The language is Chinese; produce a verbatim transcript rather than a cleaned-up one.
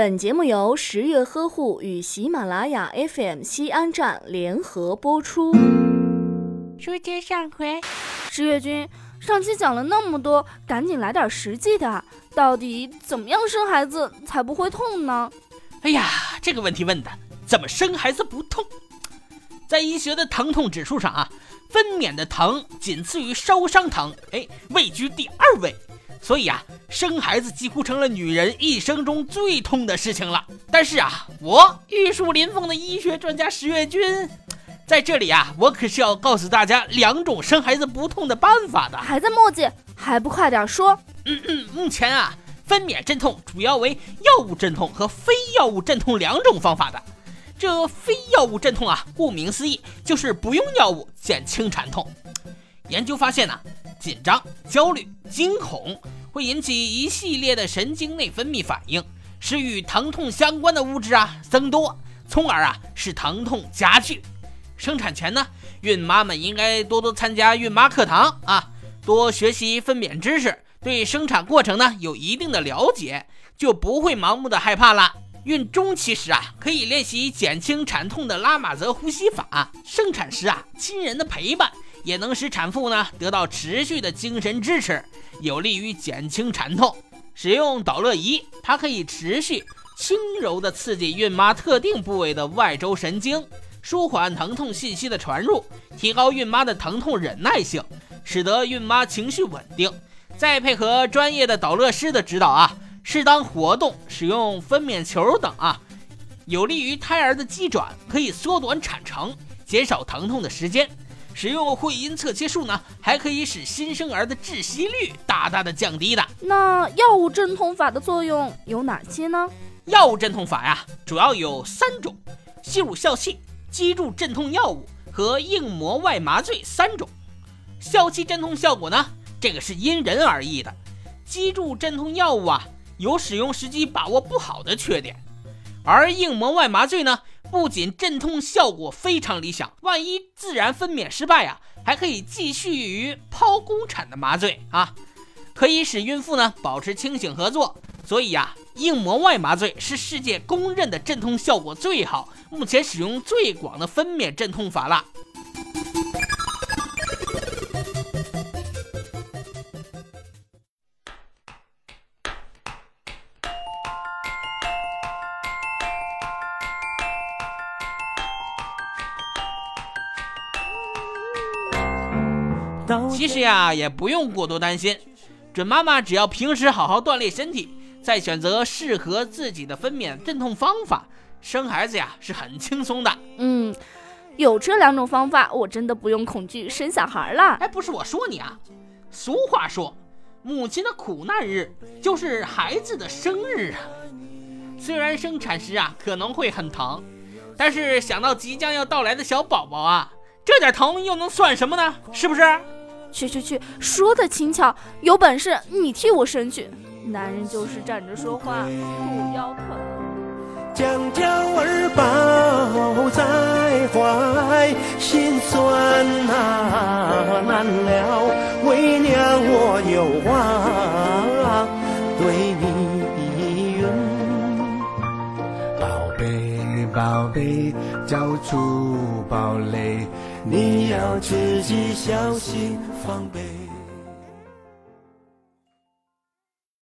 本节目由十月呵护与喜马拉雅 F M 西安站联合播出。 书接上回， 十月君，上期讲了那么多，赶紧来点实际的，到底怎么样生孩子才不会痛呢？ 哎呀，这个问题问的，怎么生孩子不痛？在医学的疼痛指数上啊，分娩的疼仅次于烧伤疼，哎，位居第二位。所以啊，生孩子几乎成了女人一生中最痛的事情了。但是啊，我玉树临风的医学专家十月君，在这里啊，我可是要告诉大家两种生孩子不痛的办法的。 还在磨叽，还不快点说？ 嗯嗯，目前啊，分娩镇痛主要为药物镇痛和非药物镇痛两种方法的。这非药物镇痛啊，顾名思义，就是不用药物减轻产痛。研究发现呢、啊，紧张、焦虑、惊恐会引起一系列的神经内分泌反应，使与疼痛相关的物质啊增多，从而啊使疼痛加剧。生产前呢，孕妈们应该多多参加孕妈课堂啊，多学习分娩知识，对生产过程呢有一定的了解，就不会盲目的害怕了。孕中期时啊，可以练习减轻产痛的拉玛泽呼吸法。生产时啊，亲人的陪伴也能使产妇呢得到持续的精神支持，有利于减轻产痛。使用导乐仪，它可以持续轻柔的刺激孕妈特定部位的外周神经，舒缓疼痛信息的传入，提高孕妈的疼痛忍耐性，使得孕妈情绪稳定。再配合专业的导乐师的指导啊，适当活动，使用分娩球等啊，有利于胎儿的机转，可以缩短产程，减少疼痛的时间。使用会阴侧切术呢，还可以使新生儿的窒息率大大的降低的。 那药物镇痛法的作用有哪些呢？ 药物镇痛法呀，主要有三种：吸入笑气、肌柱镇痛药物和硬膜外麻醉三种。笑气镇痛效果呢，这个是因人而异的。肌柱镇痛药物啊，有使用时机把握不好的缺点，而硬膜外麻醉呢，不仅镇痛效果非常理想，万一自然分娩失败啊，还可以继续于剖宫产的麻醉啊，可以使孕妇呢保持清醒合作。所以啊，硬膜外麻醉是世界公认的镇痛效果最好，目前使用最广的分娩镇痛法了。其实呀，也不用过多担心，准妈妈只要平时好好锻炼身体，再选择适合自己的分娩镇痛方法，生孩子呀是很轻松的。 嗯，有这两种方法，我真的不用恐惧生小孩了。 哎，不是我说你啊，俗话说，母亲的苦难日就是孩子的生日啊。虽然生产时啊可能会很疼，但是想到即将要到来的小宝宝啊，这点疼又能算什么呢？是不是？ 去去去，说的轻巧，有本事你替我生去。男人就是站着说话不腰疼。 将娇儿抱在怀，心酸啊难了，为娘我有话对你云。宝贝宝贝，交出堡垒，你要自己小心防备。